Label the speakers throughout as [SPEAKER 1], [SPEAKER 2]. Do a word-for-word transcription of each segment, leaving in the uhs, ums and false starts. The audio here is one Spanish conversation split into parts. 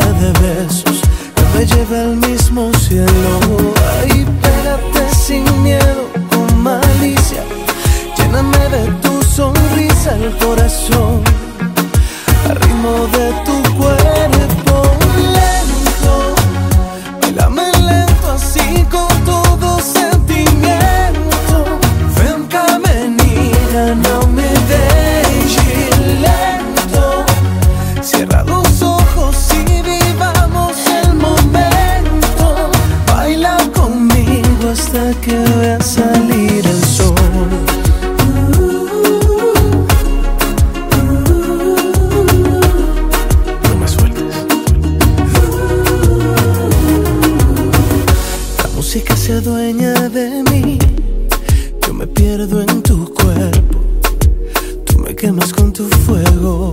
[SPEAKER 1] de besos que me lleve al mismo cielo. Ay, pégate sin miedo, con malicia, lléname de tu sonrisa el corazón, al ritmo de tu cuerpo lento. Bailame lento así con todo sentimiento. Ven cá, menina, não me deixe lento. Cierra los ojos y vivamos el momento. Baila conmigo hasta que vea salir el sol. Música se adueña de mí, yo me pierdo en tu cuerpo, tú me quemas con tu fuego.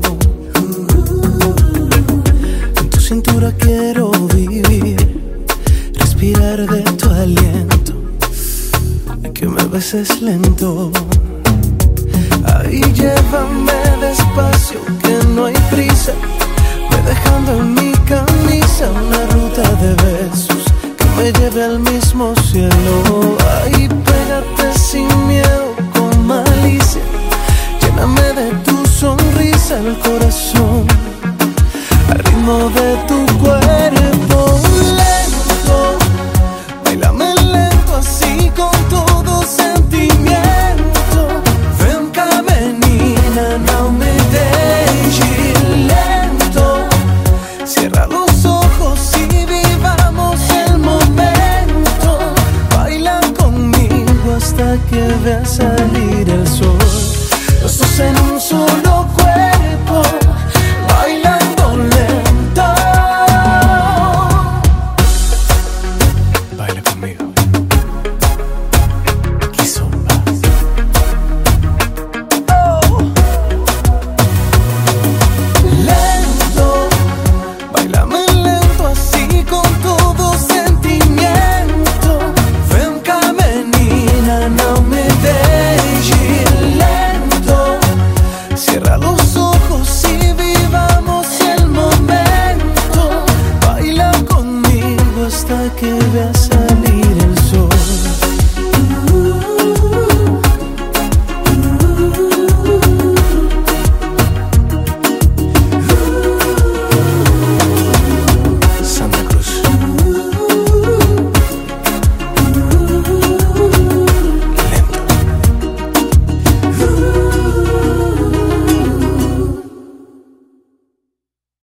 [SPEAKER 1] En tu cintura quiero vivir, respirar de tu aliento y que me beses lento. Ahí llévame despacio, que no hay prisa, ve dejando en mi camisa una ruta de besos me lleve al mismo cielo. Ay, pégate sin miedo, con malicia, lléname de tu sonrisa el corazón, al ritmo de tu cuerpo lento. Bailame lento así con todo sentimiento. Ven cá, menina, não me deixe lento. Cierra los ojos y vivamos el momento. Baila conmigo hasta que veas